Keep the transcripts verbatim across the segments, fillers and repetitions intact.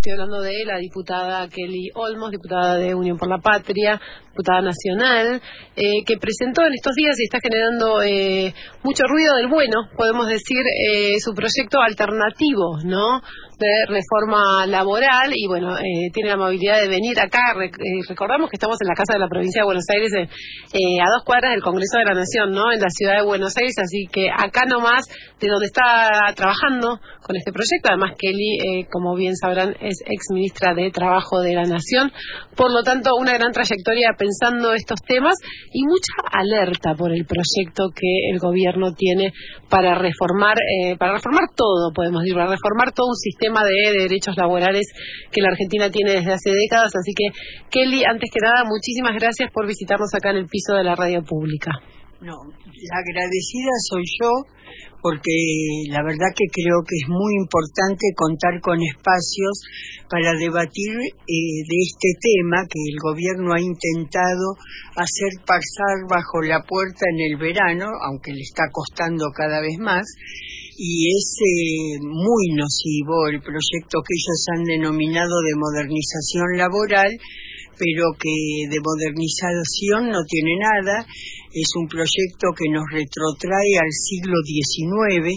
Estoy hablando de la diputada Kelly Olmos, diputada de Unión por la Patria, diputada nacional, eh, que presentó en estos días y está generando eh, mucho ruido del bueno, podemos decir, eh, su proyecto alternativo, ¿no?, de reforma laboral. Y bueno, eh, tiene la amabilidad de venir acá. Re eh, recordamos que estamos en la Casa de la Provincia de Buenos Aires, eh, eh, a dos cuadras del Congreso de la Nación, ¿no?, en la ciudad de Buenos Aires, así que acá nomás de donde está trabajando con este proyecto. Además, Kelly, eh, como bien sabrán, es ex ministra de Trabajo de la Nación, por lo tanto una gran trayectoria pensando estos temas y mucha alerta por el proyecto que el gobierno tiene para reformar, eh, para reformar todo, podemos decir, para reformar todo un sistema de derechos laborales que la Argentina tiene desde hace décadas. Así que, Kelly, antes que nada, muchísimas gracias por visitarnos acá en el piso de la radio pública. No, la agradecida soy yo, porque la verdad que creo que es muy importante contar con espacios para debatir eh, de este tema que el gobierno ha intentado hacer pasar bajo la puerta en el verano, aunque le está costando cada vez más, y es eh, muy nocivo el proyecto que ellos han denominado de modernización laboral, pero que de modernización no tiene nada. Es un proyecto que nos retrotrae al siglo diecinueve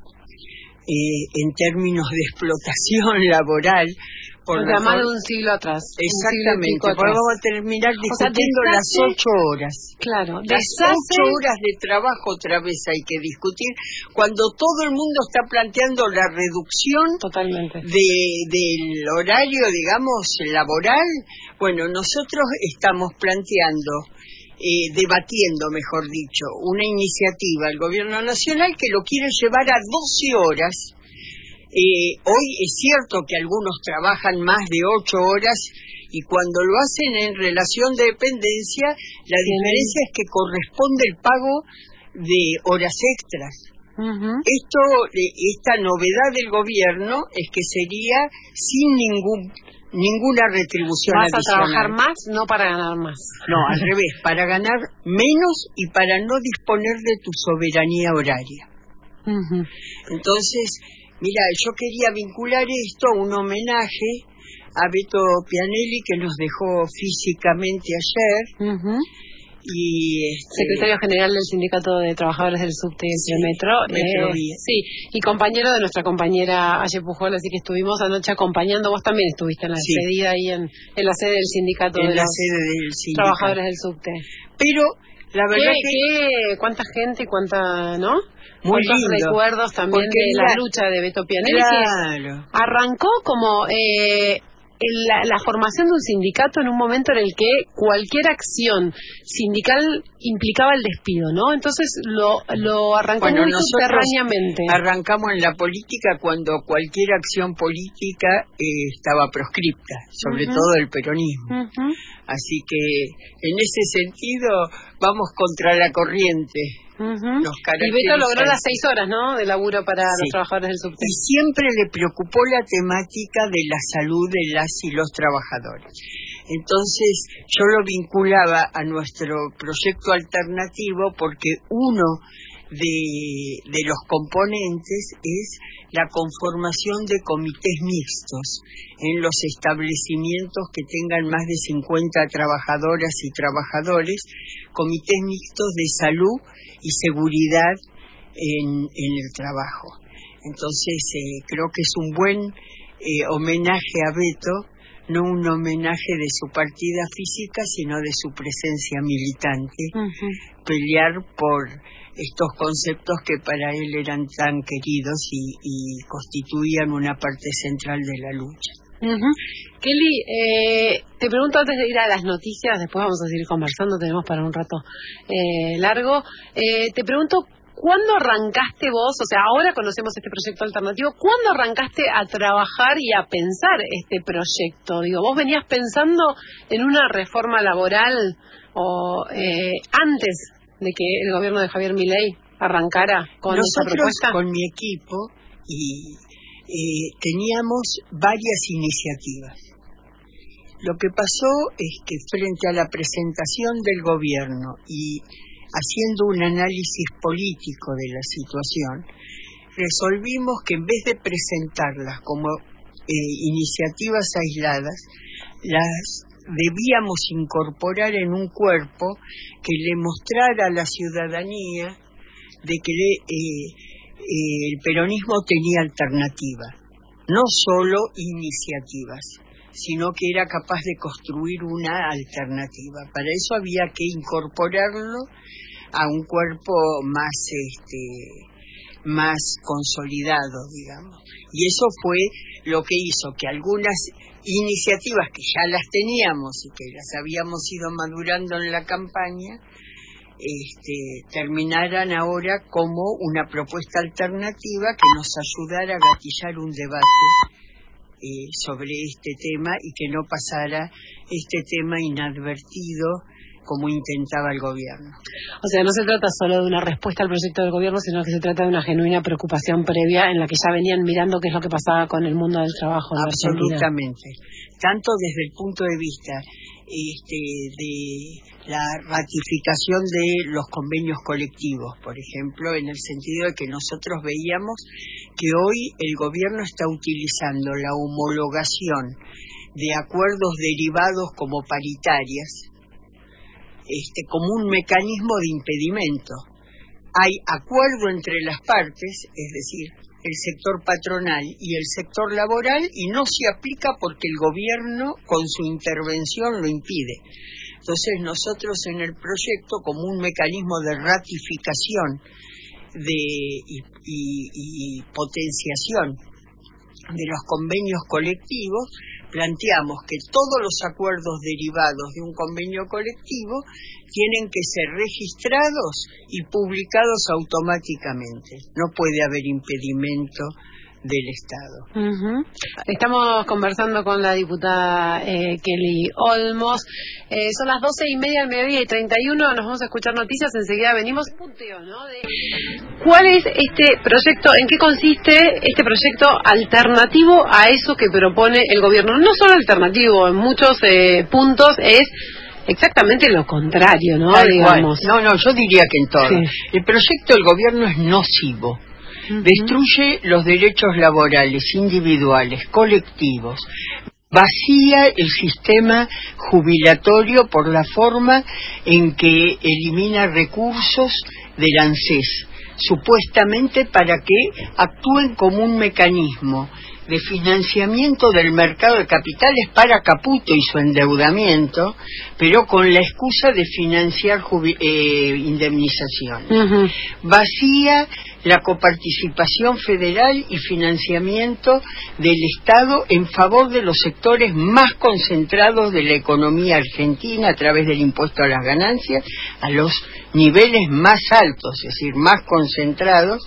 eh, en términos de explotación laboral. Por o sea, más de un siglo atrás. Exactamente, porque vamos a terminar discutiendo o sea, deshace, las ocho horas. Claro, las deshace... ocho horas de trabajo otra vez hay que discutir, cuando todo el mundo está planteando la reducción totalmente de, del horario, digamos, laboral. Bueno, nosotros estamos planteando, eh, debatiendo, mejor dicho, una iniciativa del gobierno nacional que lo quiere llevar a doce horas. Eh, hoy es cierto que algunos trabajan más de ocho horas y cuando lo hacen en relación de dependencia, la sí, diferencia es que corresponde el pago de horas extras. Uh-huh. Esto, esta novedad del gobierno es que sería sin ningún ninguna retribución adicional. ¿Vas a trabajar más? No para ganar más. No, al revés, para ganar menos y para no disponer de tu soberanía horaria. Uh-huh. Entonces, mira, yo quería vincular esto a un homenaje a Beto Pianelli, que nos dejó físicamente ayer. Uh-huh. Y este, secretario general del Sindicato de Trabajadores del Subte y sí, Metro, eh, sí, y compañero de nuestra compañera Aye Pujol, así que estuvimos anoche acompañando. Vos también estuviste en la sí. despedida ahí en, en la sede del sindicato en de la los sede del sindicato. Trabajadores del Subte. Pero la verdad ¿Qué, que qué, cuánta gente y cuánta, ¿no? Muy cuántos lindo, recuerdos también de mira, la lucha de Beto Pianelli, claro. que arrancó como eh, La, la formación de un sindicato en un momento en el que cualquier acción sindical implicaba el despido, ¿no? Entonces lo, lo arrancó bueno, muy subterráneamente. Arrancamos en la política cuando cualquier acción política eh, estaba proscripta, sobre uh-huh. todo el peronismo. Uh-huh. Así que en ese sentido vamos contra la corriente. Uh-huh. Y Beto logró las seis horas, ¿no?, de laburo para sí. los trabajadores del subte. Y siempre le preocupó la temática de la salud de las y los trabajadores. Entonces yo lo vinculaba a nuestro proyecto alternativo porque uno de, de los componentes es la conformación de comités mixtos en los establecimientos que tengan más de cincuenta trabajadoras y trabajadores, comités mixtos de salud y seguridad en, en el trabajo. Entonces eh, creo que es un buen eh, homenaje a Beto, no un homenaje de su partida física, sino de su presencia militante, uh-huh. pelear por estos conceptos que para él eran tan queridos y, y constituían una parte central de la lucha. Uh-huh. Kelly, eh, te pregunto antes de ir a las noticias, después vamos a seguir conversando, tenemos para un rato eh, largo, eh, te pregunto, ¿cuándo arrancaste vos, o sea, ahora conocemos este proyecto alternativo, ¿cuándo arrancaste a trabajar y a pensar este proyecto? Digo, ¿vos venías pensando en una reforma laboral o eh, antes de que el gobierno de Javier Milei arrancara con esta propuesta? Nosotros con mi equipo y eh, teníamos varias iniciativas. Lo que pasó es que frente a la presentación del gobierno y haciendo un análisis político de la situación, resolvimos que en vez de presentarlas como eh, iniciativas aisladas las debíamos incorporar en un cuerpo que le mostrara a la ciudadanía de que le, eh, eh, el peronismo tenía alternativa, no solo iniciativas, sino que era capaz de construir una alternativa. Para eso había que incorporarlo a un cuerpo más este más consolidado, digamos. Y eso fue lo que hizo que algunas iniciativas que ya las teníamos y que las habíamos ido madurando en la campaña, este, terminaran ahora como una propuesta alternativa que nos ayudara a gatillar un debate eh, sobre este tema y que no pasara este tema inadvertido como intentaba el gobierno. O sea, no se trata solo de una respuesta al proyecto del gobierno, sino que se trata de una genuina preocupación previa en la que ya venían mirando qué es lo que pasaba con el mundo del trabajo en Absolutamente. Tanto desde el punto de vista este, de la ratificación de los convenios colectivos, por ejemplo, en el sentido de que nosotros veíamos que hoy el gobierno está utilizando la homologación de acuerdos derivados como paritarias Este, como un mecanismo de impedimento. Hay acuerdo entre las partes, es decir, el sector patronal y el sector laboral, y no se aplica porque el gobierno con su intervención lo impide. Entonces nosotros en el proyecto, como un mecanismo de ratificación de, y, y, y potenciación de los convenios colectivos, planteamos que todos los acuerdos derivados de un convenio colectivo tienen que ser registrados y publicados automáticamente. No puede haber impedimento del Estado. Uh-huh. Estamos conversando con la diputada eh, Kelly Olmos. Eh, son las doce y media del mediodía y treinta y uno. Nos vamos a escuchar noticias. Enseguida venimos. Punteo, ¿no? De ¿cuál es este proyecto? ¿En qué consiste este proyecto alternativo a eso que propone el gobierno? No solo alternativo, en muchos eh, puntos es exactamente lo contrario, ¿no? Tal Digamos. cual. No, no, yo diría que en todo. Sí. El proyecto del gobierno es nocivo. Uh-huh. Destruye los derechos laborales individuales, colectivos, vacía el sistema jubilatorio por la forma en que elimina recursos del ANSES, supuestamente para que actúen como un mecanismo de financiamiento del mercado de capitales para Caputo y su endeudamiento, pero con la excusa de financiar jubi- eh, indemnizaciones. Uh-huh. Vacía la coparticipación federal y financiamiento del Estado en favor de los sectores más concentrados de la economía argentina a través del impuesto a las ganancias, a los niveles más altos, es decir, más concentrados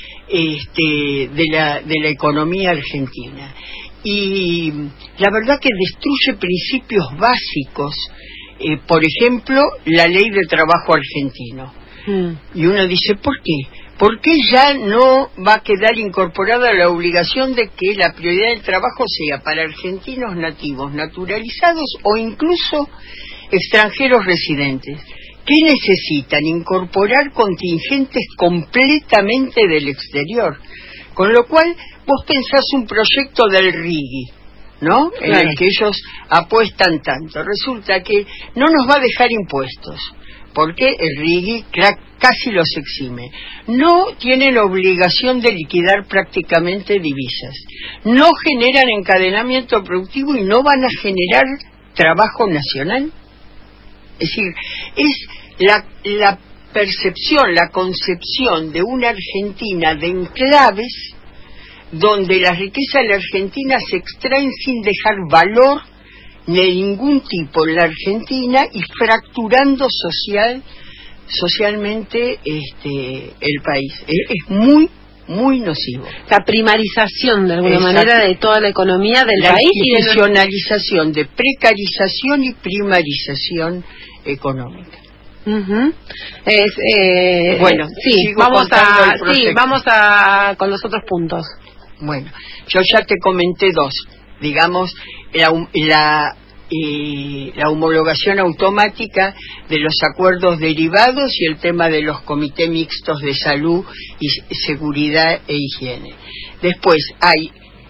Este, de la de la economía argentina. Y la verdad que destruye principios básicos, eh, por ejemplo, la ley de trabajo argentino. Mm. Y uno dice, ¿por qué? ¿Por qué ya no va a quedar incorporada la obligación de que la prioridad del trabajo sea para argentinos nativos, naturalizados o incluso extranjeros residentes? ¿Qué necesitan? Incorporar contingentes completamente del exterior. Con lo cual, vos pensás un proyecto del RIGI, ¿no? En claro. el que ellos apuestan tanto. Resulta que no nos va a dejar impuestos, porque el RIGI casi los exime. No tienen obligación de liquidar prácticamente divisas. No generan encadenamiento productivo y no van a generar trabajo nacional. Es decir, es la, la percepción, la concepción de una Argentina de enclaves donde la riqueza de la Argentina se extraen sin dejar valor de ningún tipo en la Argentina y fracturando social, socialmente este, el país. Es, es muy, muy nocivo. La primarización, de alguna Exacto. manera, de toda la economía del la país. La institucionalización de precarización y primarización económica. Uh-huh. Es, eh, bueno, sí, vamos a, sí, vamos a con los otros puntos. Bueno, yo ya te comenté dos, digamos, la, la, eh, la homologación automática de los acuerdos derivados y el tema de los comités mixtos de salud y seguridad e higiene. Después hay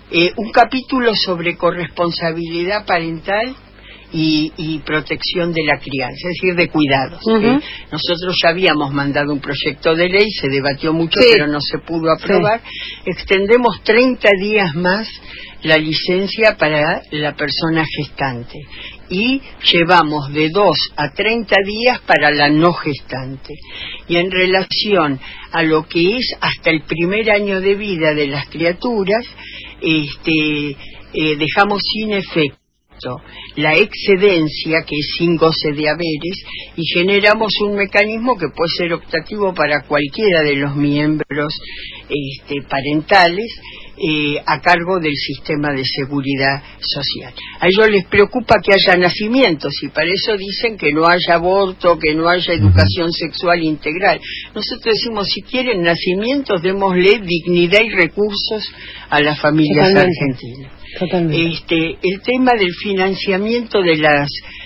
eh, un capítulo sobre corresponsabilidad parental Y, y protección de la crianza, es decir, de cuidados. Uh-huh. ¿eh? Nosotros ya habíamos mandado un proyecto de ley, se debatió mucho, sí. pero no se pudo aprobar. Sí. Extendemos treinta días más la licencia para la persona gestante y llevamos de dos a treinta días para la no gestante. Y en relación a lo que es hasta el primer año de vida de las criaturas, este, eh, dejamos sin efecto la excedencia, que es sin goce de haberes, y generamos un mecanismo que puede ser optativo para cualquiera de los miembros este, parentales, eh, a cargo del sistema de seguridad social. A ellos les preocupa que haya nacimientos y para eso dicen que no haya aborto, que no haya educación sexual integral. Nosotros decimos, si quieren nacimientos, démosle dignidad y recursos a las familias Totalmente. argentinas. Totalmente. Este, el tema del financiamiento de las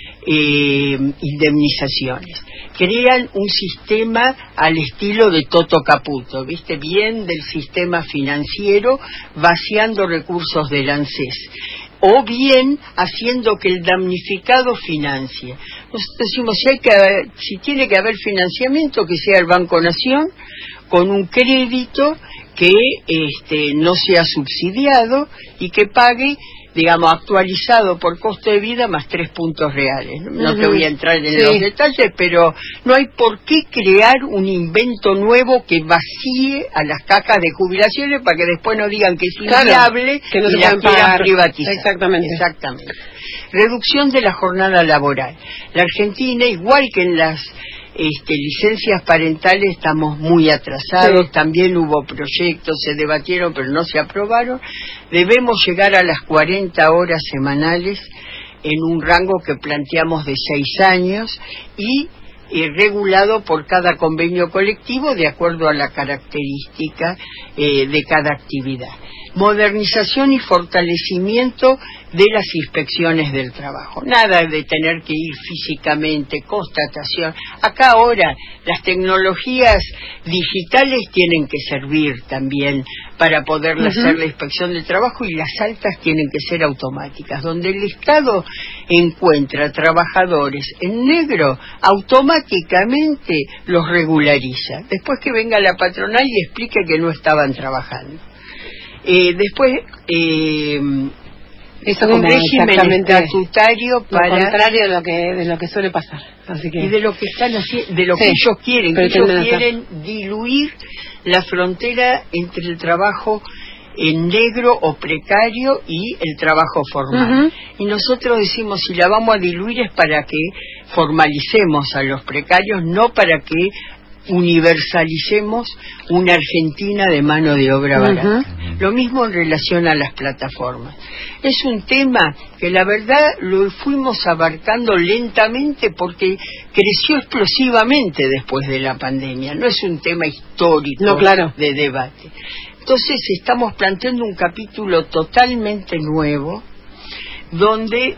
eh, indemnizaciones. Crean un sistema al estilo de Toto Caputo, ¿viste? Bien del sistema financiero, vaciando recursos del ANSES. O bien haciendo que el damnificado financie. Nosotros decimos, si, hay que, si tiene que haber financiamiento, que sea el Banco Nación, con un crédito que este, no sea subsidiado y que pague, digamos, actualizado por costo de vida más tres puntos reales. No uh-huh. te voy a entrar en sí. los detalles, pero no hay por qué crear un invento nuevo que vacíe a las cajas de jubilaciones para que después no digan que es inviable, claro, que no y las quieran privatizar. Exactamente. Exactamente. Reducción de la jornada laboral. La Argentina, igual que en las Este, licencias parentales, estamos muy atrasados, sí. también hubo proyectos, se debatieron pero no se aprobaron. Debemos llegar a las cuarenta horas semanales en un rango que planteamos de seis años y eh, regulado por cada convenio colectivo de acuerdo a la característica eh, de cada actividad. Modernización y fortalecimiento de las inspecciones del trabajo. Nada de tener que ir físicamente, constatación. Acá ahora las tecnologías digitales tienen que servir también para poder uh-huh. hacer la inspección del trabajo, y las altas tienen que ser automáticas. Donde el Estado encuentra trabajadores en negro, automáticamente los regulariza. Después que venga la patronal y explique que no estaban trabajando. Eh, después, eh, Eso un régimen estatutario para... Lo contrario de lo que, de lo que suele pasar. Así que... Y de lo que están haciendo, de lo sí, que ellos quieren. Que ellos quieren hacer. diluir la frontera entre el trabajo en negro o precario y el trabajo formal. Uh-huh. Y nosotros decimos, si la vamos a diluir es para que formalicemos a los precarios, no para que universalicemos una Argentina de mano de obra barata. Uh-huh. Lo mismo en relación a las plataformas. Es un tema que la verdad lo fuimos abarcando lentamente porque creció explosivamente después de la pandemia. No es un tema histórico no, claro. de debate. Entonces estamos planteando un capítulo totalmente nuevo donde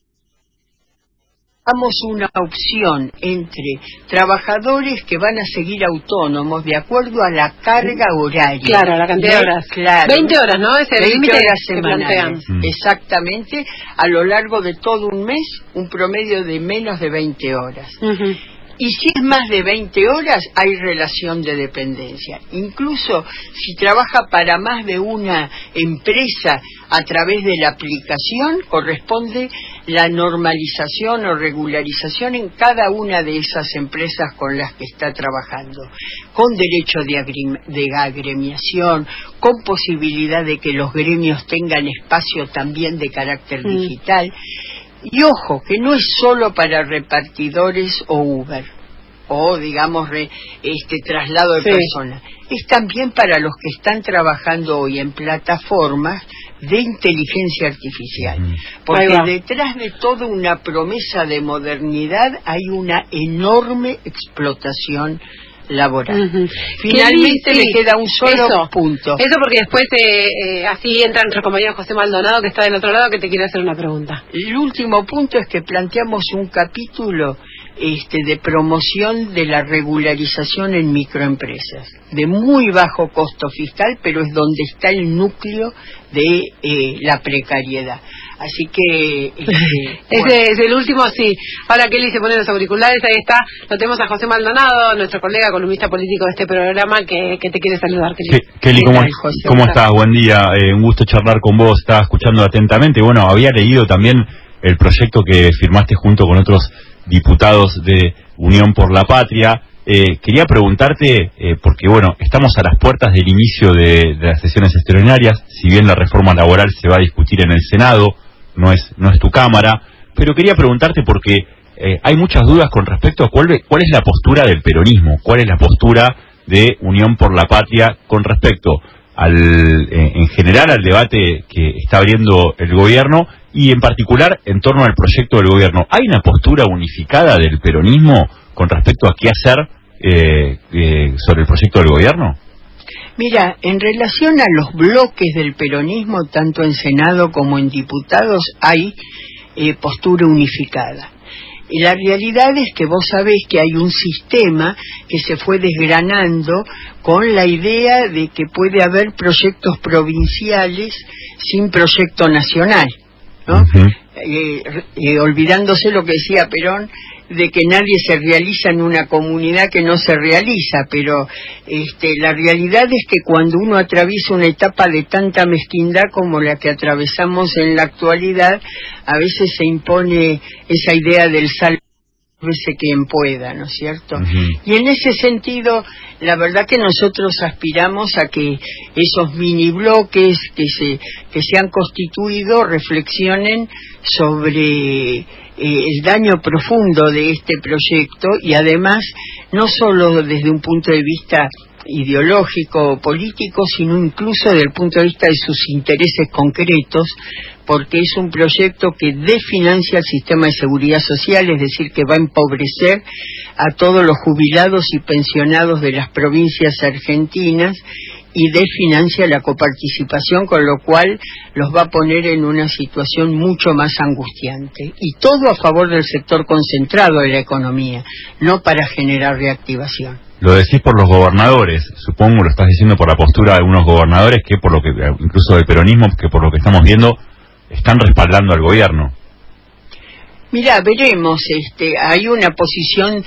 damos una opción entre trabajadores que van a seguir autónomos de acuerdo a la carga horaria. Claro, la cantidad de horas. Claro. veinte horas, ¿no? Ese veinte horas que semanales. Mm. Exactamente, a lo largo de todo un mes, un promedio de menos de veinte horas. Uh-huh. Y si es más de veinte horas, hay relación de dependencia. Incluso si trabaja para más de una empresa a través de la aplicación, corresponde la normalización o regularización en cada una de esas empresas con las que está trabajando, con derecho de, agri- de agremiación, con posibilidad de que los gremios tengan espacio también de carácter mm. digital. Y ojo, que no es solo para repartidores o Uber, o digamos re, este traslado de sí. personas, es también para los que están trabajando hoy en plataformas de inteligencia artificial, mm. porque detrás de toda una promesa de modernidad hay una enorme explotación laboral. Uh-huh. Finalmente sí, me queda un solo eso, punto. Eso porque después eh, eh, así entra nuestro compañero José Maldonado, que está del otro lado, que te quiere hacer una pregunta. El último punto es que planteamos un capítulo este, de promoción de la regularización en microempresas, de muy bajo costo fiscal, pero es donde está el núcleo de eh, la precariedad. Así que... Este, Ese bueno. es el último, sí. Ahora Kelly se pone los auriculares, ahí está. Lo tenemos a José Maldonado, nuestro colega columnista político de este programa, que, que te quiere saludar, Kelly. Ke- Kelly, ¿cómo, tal, José? ¿cómo estás? Buen día, eh, un gusto charlar con vos, estaba escuchando atentamente. Bueno, había leído también el proyecto que firmaste junto con otros diputados de Unión por la Patria. Eh, quería preguntarte, eh, porque bueno, estamos a las puertas del inicio de, de las sesiones extraordinarias, si bien la reforma laboral se va a discutir en el Senado, no es no es tu Cámara, pero quería preguntarte porque eh, hay muchas dudas con respecto a cuál, cuál es la postura del peronismo, cuál es la postura de Unión por la Patria con respecto al eh, en general al debate que está abriendo el gobierno y en particular en torno al proyecto del gobierno. ¿Hay una postura unificada del peronismo con respecto a qué hacer eh, eh, sobre el proyecto del gobierno? Mira, en relación a los bloques del peronismo, tanto en Senado como en diputados, hay eh, postura unificada. Y la realidad es que vos sabés que hay un sistema que se fue desgranando con la idea de que puede haber proyectos provinciales sin proyecto nacional, ¿no? Uh-huh. eh, eh, olvidándose lo que decía Perón, de que nadie se realiza en una comunidad que no se realiza, pero este, la realidad es que cuando uno atraviesa una etapa de tanta mezquindad como la que atravesamos en la actualidad, a veces se impone esa idea del sálvese quien pueda, ¿no es cierto? Uh-huh. Y en ese sentido, la verdad que nosotros aspiramos a que esos mini bloques que se, que se han constituido reflexionen sobre Eh, el daño profundo de este proyecto y además no solo desde un punto de vista ideológico o político, sino incluso desde el punto de vista de sus intereses concretos, porque es un proyecto que desfinancia el sistema de seguridad social, es decir, que va a empobrecer a todos los jubilados y pensionados de las provincias argentinas y desfinancia la coparticipación, con lo cual los va a poner en una situación mucho más angustiante. Y todo a favor del sector concentrado de la economía, no para generar reactivación. Lo decís por los gobernadores, supongo lo estás diciendo por la postura de algunos gobernadores que por lo que, incluso del peronismo, que por lo que estamos viendo, están respaldando al gobierno. Mira, veremos, este, hay una posición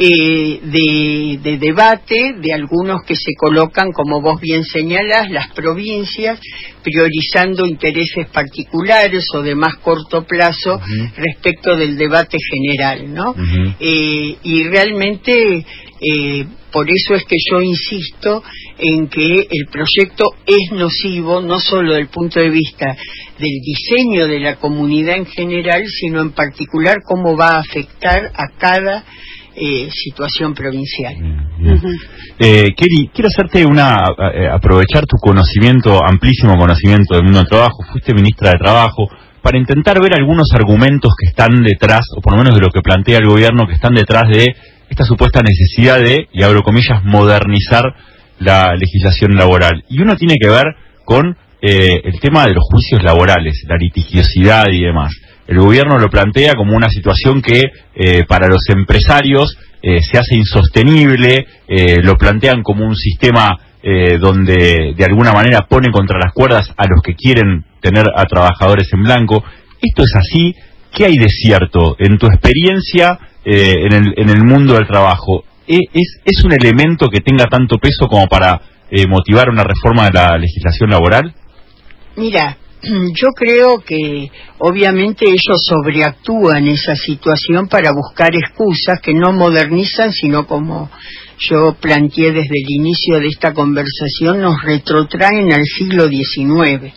eh, de, de debate de algunos que se colocan, como vos bien señalás, las provincias, priorizando intereses particulares o de más corto plazo uh-huh. respecto del debate general, ¿no? Uh-huh. Eh, y realmente, eh, por eso es que yo insisto en que el proyecto es nocivo, no solo desde el punto de vista del diseño de la comunidad en general, sino en particular cómo va a afectar a cada eh, situación provincial. Uh-huh. eh, Kelly, quiero hacerte una, eh, aprovechar tu conocimiento, amplísimo conocimiento del mundo del trabajo, fuiste ministra de Trabajo, para intentar ver algunos argumentos que están detrás, o por lo menos de lo que plantea el gobierno, que están detrás de esta supuesta necesidad de, y abro comillas, modernizar la legislación laboral. Y uno tiene que ver con eh, el tema de los juicios laborales, la litigiosidad y demás. El gobierno lo plantea como una situación que eh, para los empresarios eh, se hace insostenible, eh, lo plantean como un sistema eh, donde de alguna manera pone contra las cuerdas a los que quieren tener a trabajadores en blanco. ¿Esto es así? ¿Qué hay de cierto en tu experiencia eh, en, el, en el mundo del trabajo? ¿Es, ¿Es un elemento que tenga tanto peso como para eh, motivar una reforma de la legislación laboral? Mira, yo creo que obviamente ellos sobreactúan esa situación para buscar excusas que no modernizan, sino, como yo planteé desde el inicio de esta conversación, nos retrotraen al siglo diecinueve.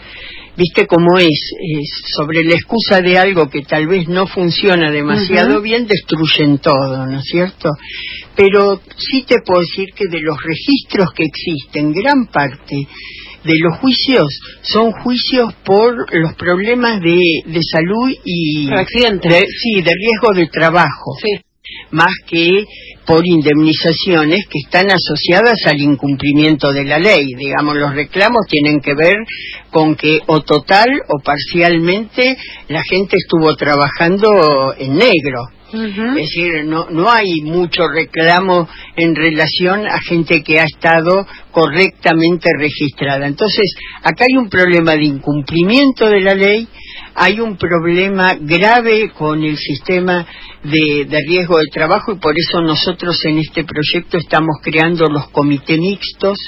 Viste cómo es, es, sobre la excusa de algo que tal vez no funciona demasiado uh-huh. bien, destruyen todo, ¿no es cierto? Pero sí te puedo decir que de los registros que existen, gran parte de los juicios son juicios por los problemas de, de salud y... Por accidentes. De, sí, de riesgo de trabajo. Sí. Más que por indemnizaciones que están asociadas al incumplimiento de la ley. Digamos, los reclamos tienen que ver con que o total o parcialmente la gente estuvo trabajando en negro, Uh-huh. Es decir, no, no hay mucho reclamo en relación a gente que ha estado correctamente registrada. Entonces, acá hay un problema de incumplimiento de la ley, hay un problema grave con el sistema de, de riesgo de trabajo, y por eso nosotros en este proyecto estamos creando los comités mixtos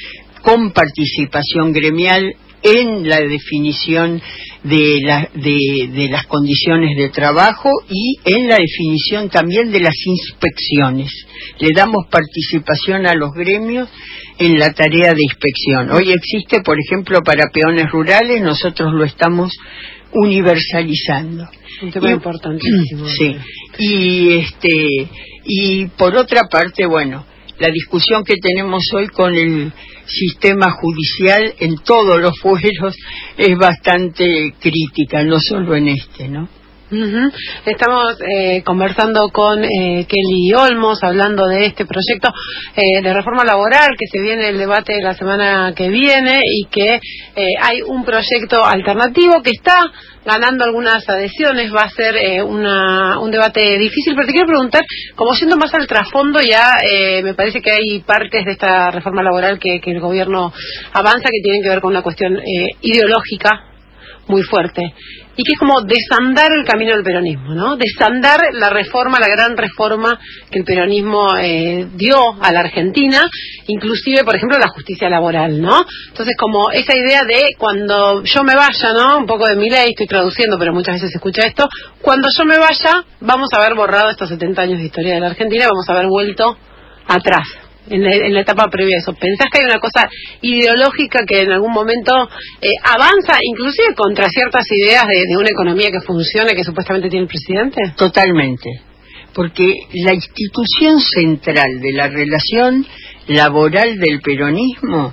con participación gremial en la definición de, la, de, de las condiciones de trabajo y en la definición también de las inspecciones. Le damos participación a los gremios en la tarea de inspección. Hoy existe, por ejemplo, para peones rurales, nosotros lo estamos universalizando. Un tema y, importantísimo. Sí. Y, este, y por otra parte, bueno, la discusión que tenemos hoy con el sistema judicial en todos los fueros es bastante crítica, no solo en este, ¿no? Uh-huh. Estamos eh, conversando con eh, Kelly Olmos, hablando de este proyecto eh, de reforma laboral que se viene el debate la semana que viene, y que eh, hay un proyecto alternativo que está ganando algunas adhesiones. Va a ser eh, una, un debate difícil, pero te quiero preguntar, como yendo más al trasfondo, ya eh, me parece que hay partes de esta reforma laboral que, que el gobierno avanza que tienen que ver con una cuestión eh, ideológica muy fuerte, y que es como desandar el camino del peronismo, ¿no? Desandar la reforma, la gran reforma que el peronismo eh, dio a la Argentina, inclusive, por ejemplo, la justicia laboral, ¿no? Entonces, como esa idea de cuando yo me vaya, ¿no? Un poco de mi ley, estoy traduciendo, pero muchas veces se escucha esto, cuando yo me vaya, vamos a haber borrado estos setenta años de historia de la Argentina, vamos a haber vuelto atrás. En la, en la etapa previa a eso, ¿pensás que hay una cosa ideológica que en algún momento eh, avanza, inclusive contra ciertas ideas de, de una economía que funcione, que supuestamente tiene el presidente? Totalmente, porque la institución central de la relación laboral del peronismo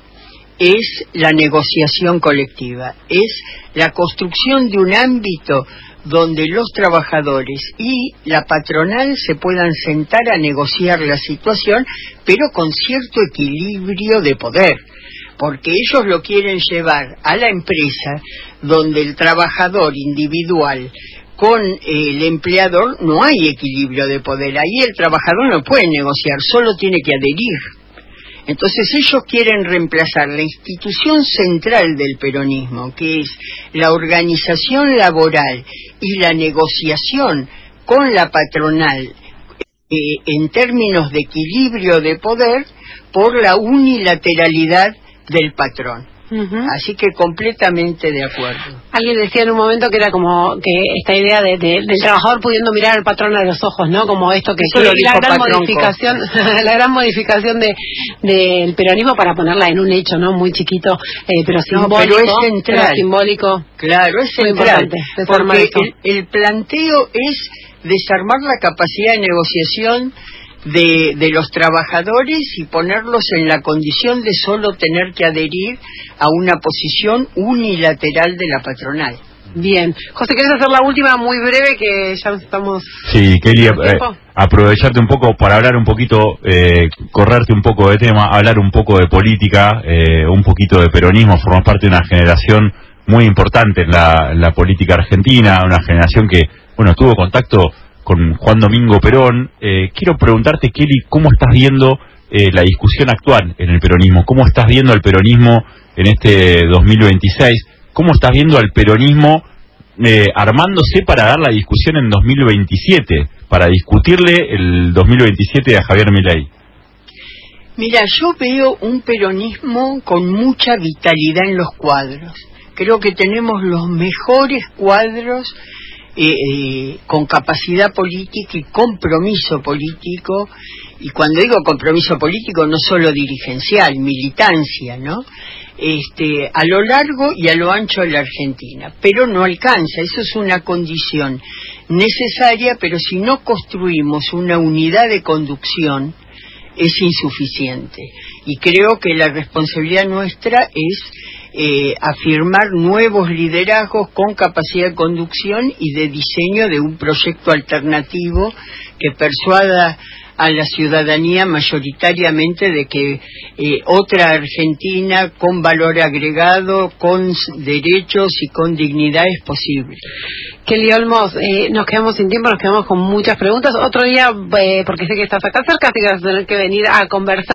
es la negociación colectiva, es la construcción de un ámbito donde los trabajadores y la patronal se puedan sentar a negociar la situación, pero con cierto equilibrio de poder, porque ellos lo quieren llevar a la empresa donde el trabajador individual con el empleador no hay equilibrio de poder. Ahí el trabajador no puede negociar, solo tiene que adherir. Entonces ellos quieren reemplazar la institución central del peronismo, que es la organización laboral y la negociación con la patronal eh, en términos de equilibrio de poder, por la unilateralidad del patrón. Uh-huh. Así que completamente de acuerdo. Alguien decía en un momento que era como que esta idea de, de, del trabajador pudiendo mirar al patrón a los ojos, ¿no? Como esto que es la gran modificación, la gran modificación de del peronismo, para ponerla en un hecho, ¿no? Muy chiquito, eh, pero simbólico. No, pero es central. Pero simbólico. Claro, es central. Porque el, el planteo es desarmar la capacidad de negociación De, de los trabajadores y ponerlos en la condición de solo tener que adherir a una posición unilateral de la patronal. Bien. José, ¿querés hacer la última muy breve, que ya estamos... Sí, quería eh, aprovecharte un poco para hablar un poquito, eh, correrte un poco de tema, hablar un poco de política, eh, un poquito de peronismo. Formas parte de una generación muy importante en la, en la política argentina, una generación que, bueno, tuvo contacto con Juan Domingo Perón. Eh, quiero preguntarte, Kelly, ¿cómo estás viendo eh, la discusión actual en el peronismo? ¿Cómo estás viendo al peronismo en este dos mil veintiséis? ¿Cómo estás viendo al peronismo eh, armándose para dar la discusión en dos mil veintisiete, para discutirle el dos mil veintisiete a Javier Milei? Mira, yo veo un peronismo con mucha vitalidad en los cuadros. Creo que tenemos los mejores cuadros Eh, eh, con capacidad política y compromiso político, y cuando digo compromiso político no solo dirigencial, militancia, ¿no? Este, a lo largo y a lo ancho de la Argentina, pero no alcanza, eso es una condición necesaria, pero si no construimos una unidad de conducción es insuficiente, y creo que la responsabilidad nuestra es Eh, afirmar nuevos liderazgos con capacidad de conducción y de diseño de un proyecto alternativo que persuada a la ciudadanía mayoritariamente de que eh, otra Argentina con valor agregado, con derechos y con dignidad es posible. Kelly Olmos, eh, nos quedamos sin tiempo, nos quedamos con muchas preguntas. Otro día, eh, porque sé que estás acá cerca, así que vas a tener que venir a conversar.